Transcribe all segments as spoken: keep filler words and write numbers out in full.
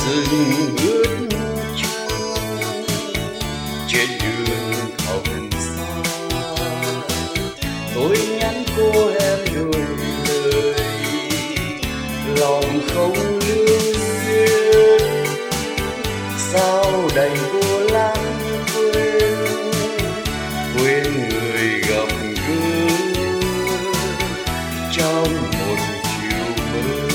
rừng ướt trắng trên đường thầm xa. Tôi nhắn cô em đôi lời lòng không lưu luyến, sao đành cô lãng quên quên người gặp gỡ trong một chiều mơ.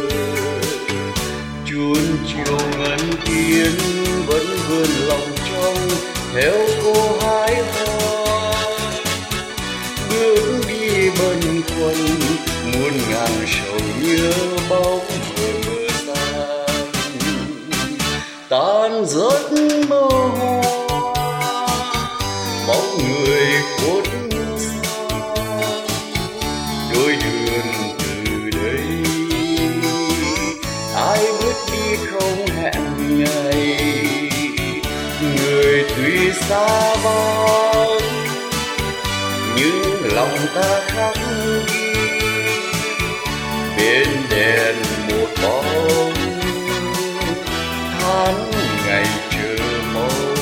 Chuông chiều ngân tiên vẫn vươn lòng trong theo cô hái hoa, bước đi bần khuân muôn ngàn sầu nhớ bóng mờ mờ tan tan giấc mơ hoa. Bóng người khuất xa đôi đường từ đây, ai bước đi không hẹn ngày, người tuy xa vắng nhưng lòng ta khắc ghi bên đèn một bóng tháng ngày chờ mong.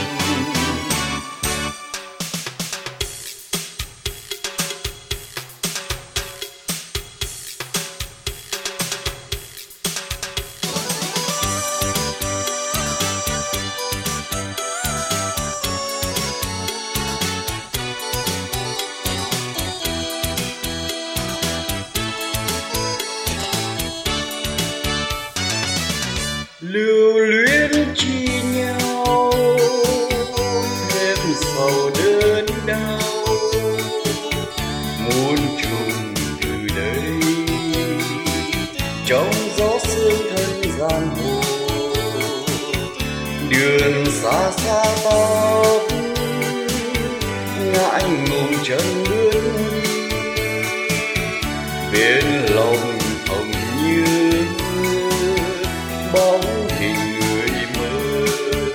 Lưu luyến chi nhau thêm sầu đớn đau, muôn trùng từ đây trong gió sương thân giang hồ. Đường xa xa tóc ngại ngùng chân bước đi, bên lòng hồng như bóng hình người mơ.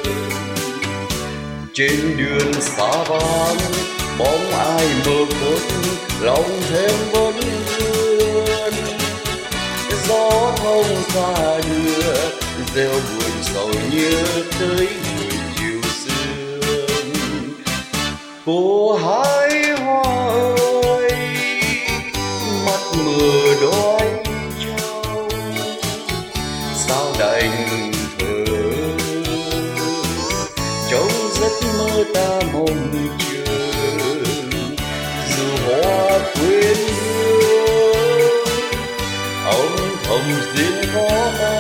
Trên đường xa vắng bóng ai mơ khuất, lòng thêm vẫn vương. Gió thông xa đưa reo buồn sầu nhớ tới người chiều sương. Cô hái hoa ơi mắt mờ đói trao, sao đành thở trong giấc mơ ta mong chờ. Dù hoa quên hương âm thầm riêng có ta,